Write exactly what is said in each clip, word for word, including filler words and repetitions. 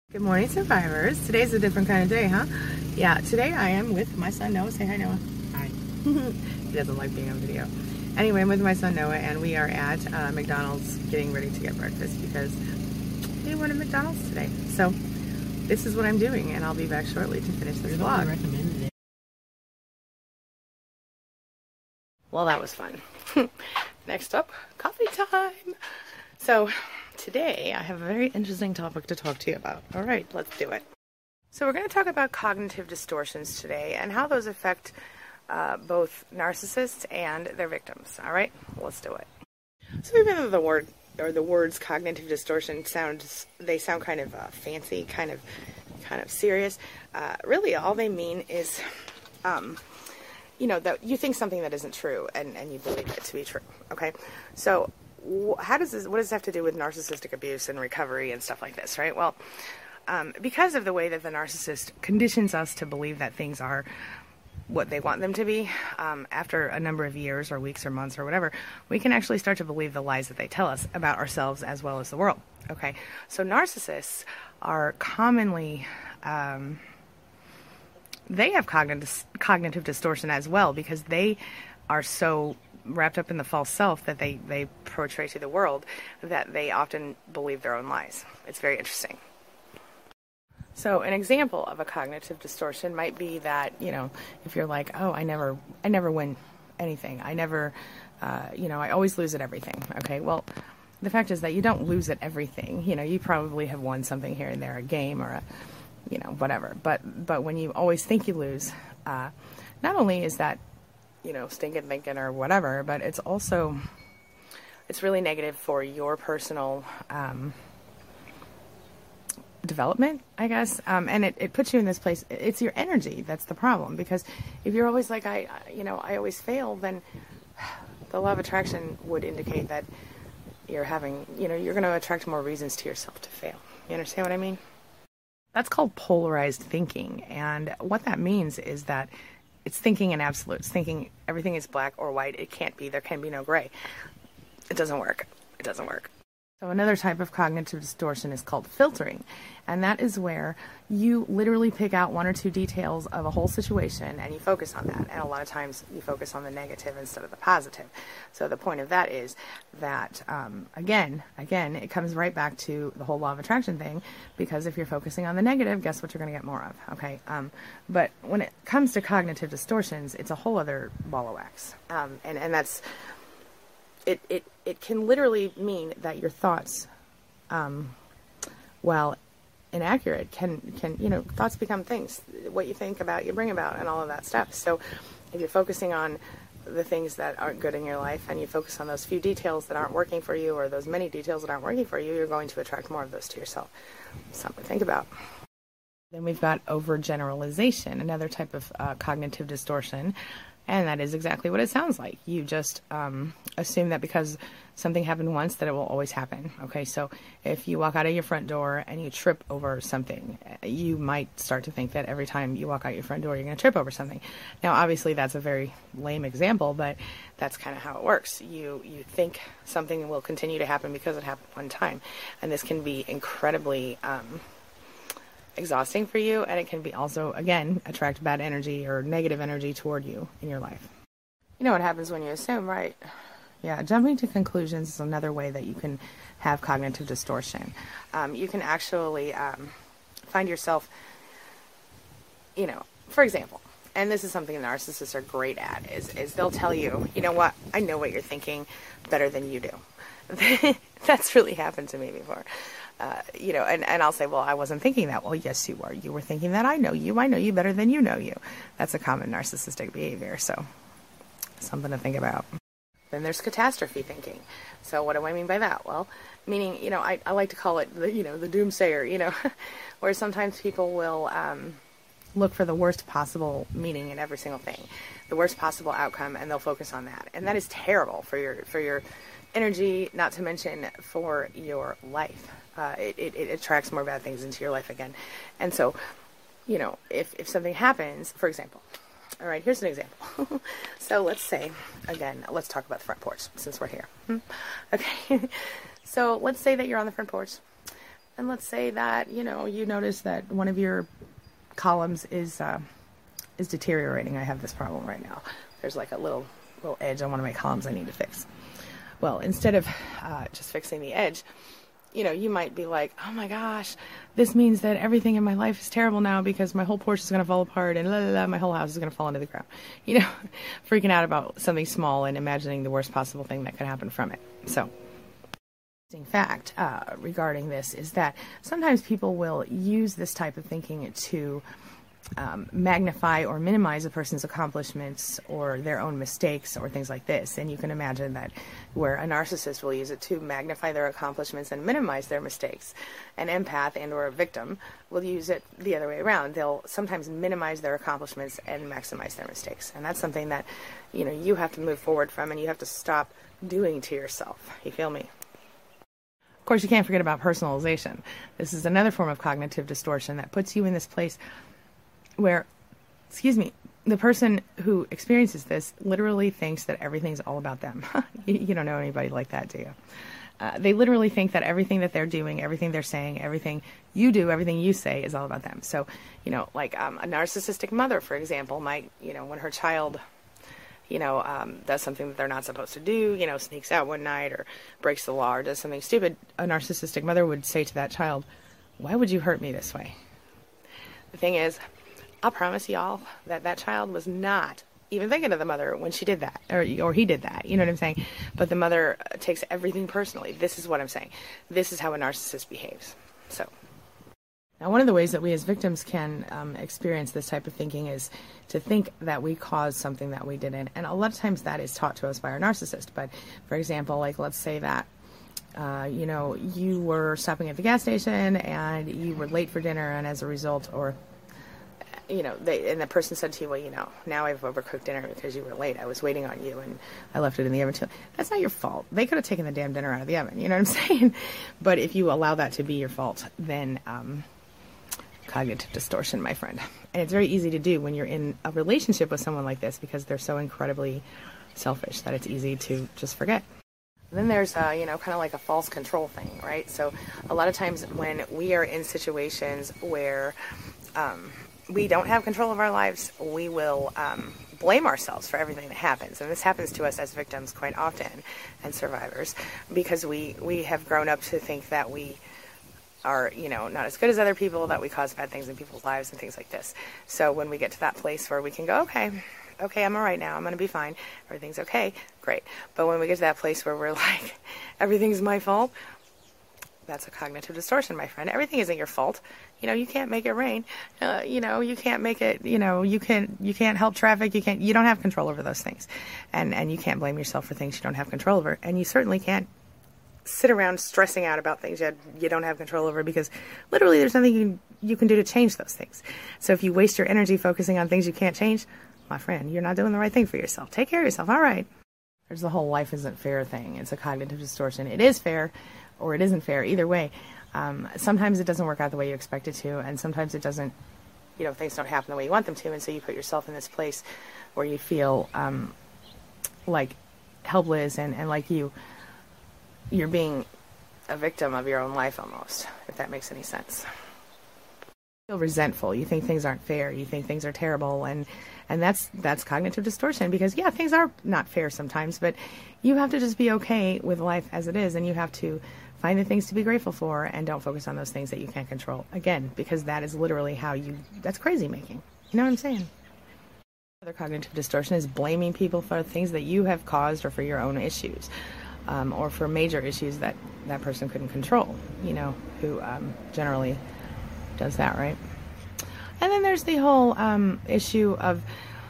Good morning, survivors. Today's a different kind of day, huh? Yeah, today I am with my son Noah. Say hi, Noah. Hi. He doesn't like being on video. Anyway, I'm with my son Noah, and we are at uh, McDonald's getting ready to get breakfast because they wanted McDonald's today. So this is what I'm doing, and I'll be back shortly to finish this vlog. Recommended it. Well, that was fun. Next up, coffee time. So today I have a very interesting topic to talk to you about. All right, let's do it. So we're going to talk about cognitive distortions today and how those affect uh, both narcissists and their victims. All right, let's do it. So even though the word or the words cognitive distortion sounds, they sound kind of uh, fancy, kind of, kind of serious. Uh, really, all they mean is, um, you know, that you think something that isn't true and and you believe it to be true. Okay, so. How does this, what does this have to do with narcissistic abuse and recovery and stuff like this, right? Well, um, because of the way that the narcissist conditions us to believe that things are what they want them to be, um, after a number of years or weeks or months or whatever, we can actually start to believe the lies that they tell us about ourselves as well as the world, okay? So narcissists are commonly, um, they have cognitive, cognitive distortion as well because they are so wrapped up in the false self that they, they portray to the world that they often believe their own lies. It's very interesting. So an example of a cognitive distortion might be that, you know, if you're like, oh, I never, I never win anything. I never, uh, you know, I always lose at everything. Okay, well, the fact is that you don't lose at everything. You know, you probably have won something here and there, a game or a, you know, whatever. But, but when you always think you lose, uh, not only is that, you know, stinking thinking or whatever, but it's also, it's really negative for your personal um, development, I guess. Um, and it, it puts you in this place, it's your energy that's the problem. Because if you're always like, I, you know, I always fail, then the law of attraction would indicate that you're having, you know, you're going to attract more reasons to yourself to fail. You understand what I mean? That's called polarized thinking. And what that means is that it's thinking in absolutes, thinking everything is black or white. It can't be. There can be no gray. It doesn't work. It doesn't work. So another type of cognitive distortion is called filtering. And that is where you literally pick out one or two details of a whole situation and you focus on that. And a lot of times you focus on the negative instead of the positive. So the point of that is that, um, again, again, it comes right back to the whole law of attraction thing, because if you're focusing on the negative, guess what you're going to get more of, okay? Um, but when it comes to cognitive distortions, it's a whole other ball of wax. Um, and, and that's... It, it, it can literally mean that your thoughts, um, while inaccurate, can, can, you know, thoughts become things. What you think about, you bring about, and all of that stuff. So if you're focusing on the things that aren't good in your life, and you focus on those few details that aren't working for you, or those many details that aren't working for you, you're going to attract more of those to yourself. Something to think about. Then we've got overgeneralization, another type of uh, cognitive distortion. And that is exactly what it sounds like. You just um, assume that because something happened once that it will always happen. Okay, so if you walk out of your front door and you trip over something, you might start to think that every time you walk out your front door, you're going to trip over something. Now, obviously, that's a very lame example, but that's kind of how it works. You, you think something will continue to happen because it happened one time. And this can be incredibly... Um, exhausting for you, and it can be also, again, attract bad energy or negative energy toward you in your life. You know what happens when you assume, right? Yeah, jumping to conclusions is another way that you can have cognitive distortion. Um, you can actually um, find yourself, you know, for example, and this is something narcissists are great at, is, is they'll tell you, you know what, I know what you're thinking better than you do. That's really happened to me before. Uh, you know, and, and I'll say, well, I wasn't thinking that. Well, yes, you were. You were thinking that I know you. I know you better than you know you. That's a common narcissistic behavior, so something to think about. Then there's catastrophe thinking. So what do I mean by that? Well, meaning, you know, I, I like to call it, the, you know, the doomsayer, you know, where sometimes people will um, look for the worst possible meaning in every single thing, the worst possible outcome, and they'll focus on that. And that is terrible for your, for your energy, not to mention for your life. Uh, it, it, it attracts more bad things into your life again. And so, you know, if, if something happens, for example, all right, here's an example. So let's say, again, let's talk about the front porch since we're here. Okay, so let's say that you're on the front porch And let's say that, you know, you notice that one of your columns is uh, is deteriorating. I have this problem right now. There's like a little little edge on one of my columns I need to fix. Well, instead of uh, just fixing the edge, you know, you might be like, oh my gosh, this means that everything in my life is terrible now because my whole porch is going to fall apart and la la la, my whole house is going to fall into the ground. You know, freaking out about something small and imagining the worst possible thing that could happen from it. So, interesting fact uh, regarding this is that sometimes people will use this type of thinking to Um, magnify or minimize a person's accomplishments or their own mistakes or things like this. And you can imagine that where a narcissist will use it to magnify their accomplishments and minimize their mistakes, an empath and or a victim will use it the other way around. They'll sometimes minimize their accomplishments and maximize their mistakes. And that's something that, you know, you have to move forward from and you have to stop doing to yourself. You feel me? Of course, you can't forget about personalization. This is another form of cognitive distortion that puts you in this place where, excuse me, the person who experiences this literally thinks that everything's all about them. you, you don't know anybody like that, do you? Uh, they literally think that everything that they're doing, everything they're saying, everything you do, everything you say is all about them. So, you know, like um, a narcissistic mother, for example, might, you know, when her child, you know, um, does something that they're not supposed to do, you know, sneaks out one night or breaks the law or does something stupid, a narcissistic mother would say to that child, why would you hurt me this way? The thing is, I'll promise y'all that that child was not even thinking of the mother when she did that, or or he did that. You know what I'm saying? But the mother takes everything personally. This is what I'm saying. This is how a narcissist behaves. So, now one of the ways that we as victims can um, experience this type of thinking is to think that we caused something that we didn't. And a lot of times that is taught to us by our narcissist. But, for example, like let's say that Uh, you know, you were stopping at the gas station and you were late for dinner, and as a result, or you know, they, and the person said to you, well, you know, now I've overcooked dinner because you were late. I was waiting on you and I left it in the oven too. That's not your fault. They could have taken the damn dinner out of the oven. You know what I'm saying? But if you allow that to be your fault, then um, cognitive distortion, my friend. And it's very easy to do when you're in a relationship with someone like this because they're so incredibly selfish that it's easy to just forget. Then there's, uh, you know, kind of like a false control thing, right? So a lot of times when we are in situations where um, we don't have control of our lives, we will um, blame ourselves for everything that happens. And this happens to us as victims quite often and survivors because we, we have grown up to think that we are, you know, not as good as other people, that we cause bad things in people's lives and things like this. So when we get to that place where we can go, okay, okay, I'm all right now. I'm going to be fine. Everything's okay. Great. But when we get to that place where we're like, everything's my fault, that's a cognitive distortion, my friend. Everything isn't your fault. You know, you can't make it rain. Uh, you know, you can't make it, you know, you can't, you can't help traffic. You can't, you don't have control over those things. And, and you can't blame yourself for things you don't have control over. And you certainly can't sit around stressing out about things you, you don't have control over because literally there's nothing you, you can do to change those things. So if you waste your energy focusing on things you can't change, my friend, you're not doing the right thing for yourself. Take care of yourself. All right. There's the whole life isn't fair thing. It's a cognitive distortion. It is fair or it isn't fair. Either way, um, sometimes it doesn't work out the way you expect it to, and sometimes it doesn't, you know, things don't happen the way you want them to, and so you put yourself in this place where you feel um, like helpless and, and like you, you're being a victim of your own life almost, if that makes any sense. You feel resentful. You think things aren't fair. You think things are terrible, and and that's that's cognitive distortion because, yeah, things are not fair sometimes, but you have to just be okay with life as it is, and you have to find the things to be grateful for and don't focus on those things that you can't control. Again, because that is literally how you, that's crazy making. You know what I'm saying? Another cognitive distortion is blaming people for things that you have caused or for your own issues, um, or for major issues that that person couldn't control, you know, who um, generally does that, right? And then there's the whole um, issue of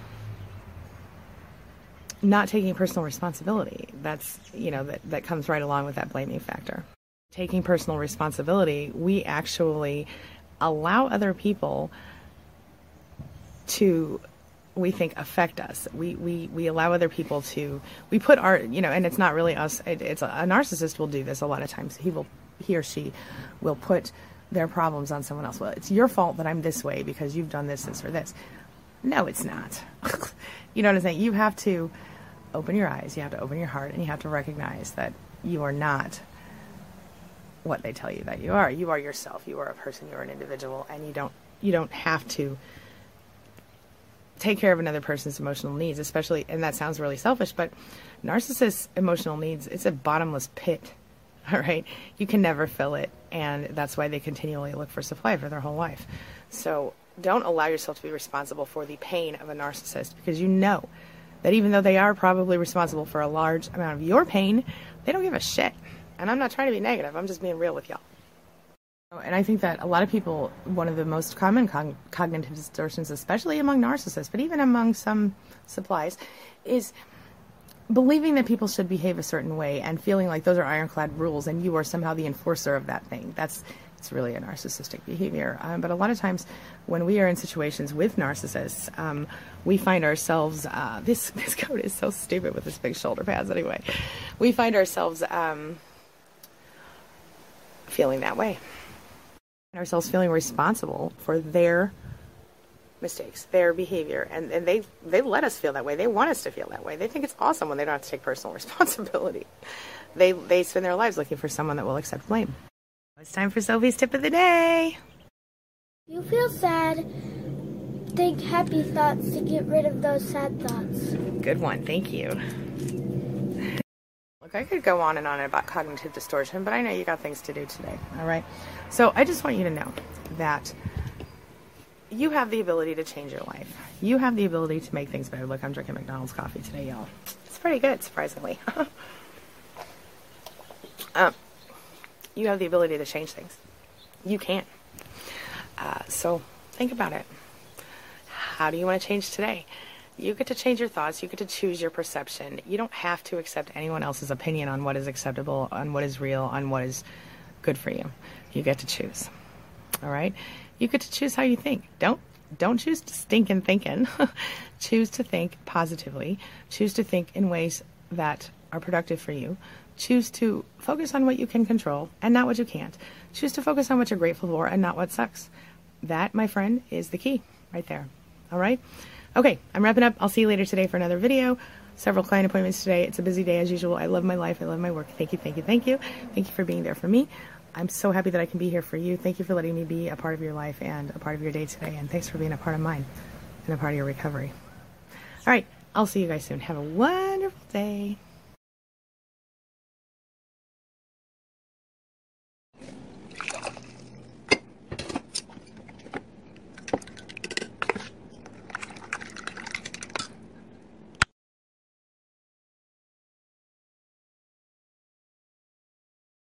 not taking personal responsibility. That's, you know, that, that comes right along with that blaming factor. Taking personal responsibility, we actually allow other people to, we think, affect us. We, we, we allow other people to, we put our, you know, and it's not really us, it, it's a, a narcissist will do this a lot of times. He will, he or she will put their problems on someone else. Well, it's your fault that I'm this way because you've done this, this, or this. No, it's not. You know what I'm saying? You have to open your eyes, you have to open your heart, and you have to recognize that you are not what they tell you that you are. You are yourself. You are a person. You are an individual, and you don't you don't have to take care of another person's emotional needs, especially, and that sounds really selfish, but narcissists' emotional needs, it's a bottomless pit. All right. You can never fill it. And that's why they continually look for supply for their whole life. So don't allow yourself to be responsible for the pain of a narcissist, because you know that even though they are probably responsible for a large amount of your pain, they don't give a shit. And I'm not trying to be negative. I'm just being real with y'all. And I think that a lot of people, one of the most common cog- cognitive distortions, especially among narcissists, but even among some supplies, is believing that people should behave a certain way and feeling like those are ironclad rules and you are somehow the enforcer of that thing. That's it's really a narcissistic behavior. Um, but a lot of times when we are in situations with narcissists, um, we find ourselves, uh, this, this coat is so stupid with this big shoulder pads anyway, we find ourselves um, feeling that way. Ourselves feeling responsible for their mistakes, their behavior, and, and they they let us feel that way. They want us to feel that way. They think it's awesome when they don't have to take personal responsibility. They they spend their lives looking for someone that will accept blame. It's time for Sophie's tip of the day. You feel sad, think happy thoughts to get rid of those sad thoughts. Good one, thank you. Look, I could go on and on about cognitive distortion, but I know you got things to do today, all right? So I just want you to know that you have the ability to change your life. You have the ability to make things better. Look, I'm drinking McDonald's coffee today, y'all. It's pretty good, surprisingly. um, you have the ability to change things. You can. Uh, so think about it. How do you want to change today? You get to change your thoughts. You get to choose your perception. You don't have to accept anyone else's opinion on what is acceptable, on what is real, on what is good for you. You get to choose. All right? You get to choose how you think. Don't don't choose to stink in thinking. Choose to think positively. Choose to think in ways that are productive for you. Choose to focus on what you can control and not what you can't. Choose to focus on what you're grateful for and not what sucks. That, my friend, is the key right there. All right? Okay, I'm wrapping up. I'll see you later today for another video. Several client appointments today. It's a busy day as usual. I love my life. I love my work. Thank you, thank you, thank you. Thank you for being there for me. I'm so happy that I can be here for you. Thank you for letting me be a part of your life and a part of your day today. And thanks for being a part of mine and a part of your recovery. All right, I'll see you guys soon. Have a wonderful day.